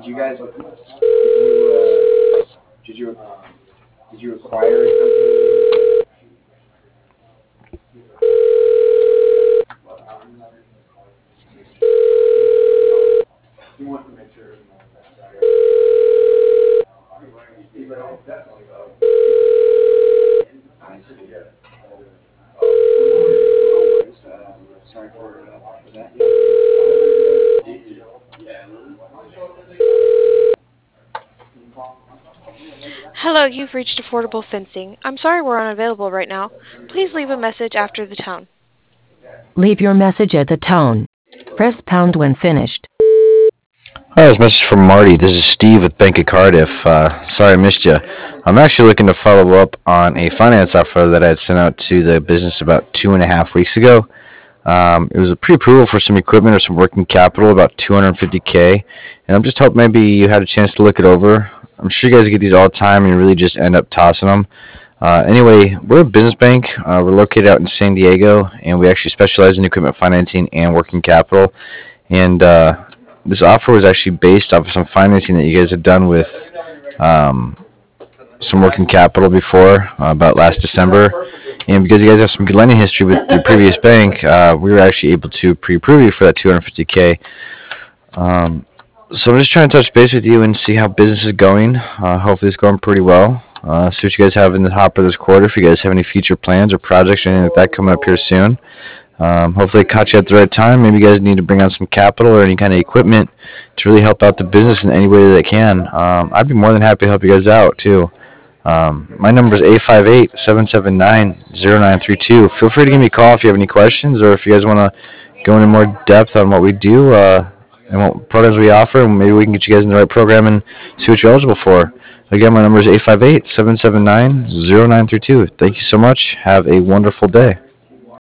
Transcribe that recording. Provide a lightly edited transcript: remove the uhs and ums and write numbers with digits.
Hello, you've reached Affordable Fencing. I'm sorry we're unavailable right now. Please leave a message after the tone. Leave your message at the tone. Press pound when finished. Hi, this message from Marty. This is Steve with Bank of Cardiff. Sorry I missed you. I'm actually looking to follow up on a finance offer that I had sent out to the business about 2.5 weeks ago. It was a pre-approval for some equipment or some working capital, about 250K, and I'm just hoping maybe you had a chance to look it over. I'm sure you guys get these all the time and you really just end up tossing them. Anyway, we're a business bank. We're located out in San Diego, and we actually specialize in equipment financing and working capital. And this offer was actually based off of some financing that you guys had done with some working capital before, about last December. And because you guys have some good lending history with your previous bank, we were actually able to pre-approve you for that 250K. So I'm just trying to touch base with you and see how business is going. Hopefully it's going pretty well. See what you guys have in the hopper this quarter. If you guys have any future plans or projects or anything like that coming up here soon. Hopefully it caught you at the right time. Maybe you guys need to bring on some capital or any kind of equipment to really help out the business in any way that they can. I'd be more than happy to help you guys out too. My number is 858-779-0932. Feel free to give me a call if you have any questions or if you guys want to go into more depth on what we do and what programs we offer, and maybe we can get you guys in the right program and see what you're eligible for. Again, my number is 858-779-0932. Thank you so much. Have a wonderful day.